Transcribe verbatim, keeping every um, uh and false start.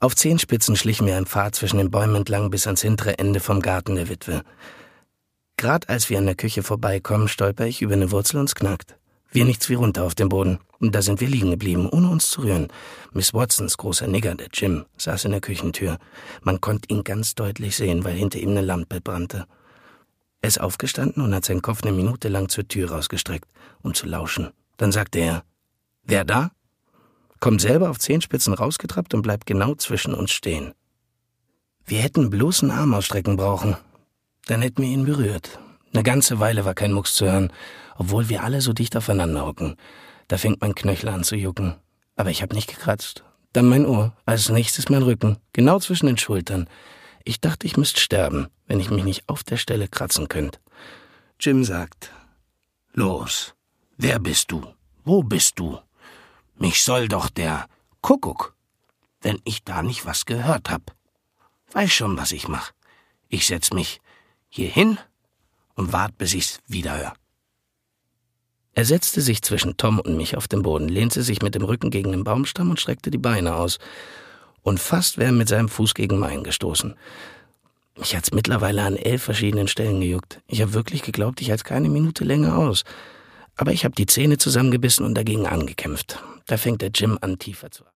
Auf Zehenspitzen schlichen wir einen Pfad zwischen den Bäumen entlang bis ans hintere Ende vom Garten der Witwe. Gerade als wir an der Küche vorbeikommen, stolper ich über eine Wurzel und es knackt. Wir nichts wie runter auf den Boden. Und da sind wir liegen geblieben, ohne uns zu rühren. Miss Watsons großer Nigger, der Jim, saß in der Küchentür. Man konnte ihn ganz deutlich sehen, weil hinter ihm eine Lampe brannte. Er ist aufgestanden und hat seinen Kopf eine Minute lang zur Tür rausgestreckt, um zu lauschen. Dann sagte er, »Wer da?« Kommt selber auf Zehenspitzen rausgetrappt und bleibt genau zwischen uns stehen. Wir hätten bloß einen Arm ausstrecken brauchen. Dann hätten wir ihn berührt. Eine ganze Weile war kein Mucks zu hören, obwohl wir alle so dicht aufeinander hocken. Da fängt mein Knöchel an zu jucken. Aber ich habe nicht gekratzt. Dann mein Ohr, als nächstes mein Rücken, genau zwischen den Schultern. Ich dachte, ich müsste sterben, wenn ich mich nicht auf der Stelle kratzen könnte. Jim sagt, »Los, wer bist du? Wo bist du? Mich soll doch der Kuckuck, wenn ich da nicht was gehört hab. Weiß schon, was ich mach. Ich setz mich hier hin und wart, bis ich's wieder hör.« Er setzte sich zwischen Tom und mich auf den Boden, lehnte sich mit dem Rücken gegen den Baumstamm und streckte die Beine aus. Und fast wäre er mit seinem Fuß gegen meinen gestoßen. Mich hat's mittlerweile an elf verschiedenen Stellen gejuckt. Ich habe wirklich geglaubt, ich halte keine Minute länger aus. Aber ich habe die Zähne zusammengebissen und dagegen angekämpft. Da fängt der Jim an, tiefer zu atmen.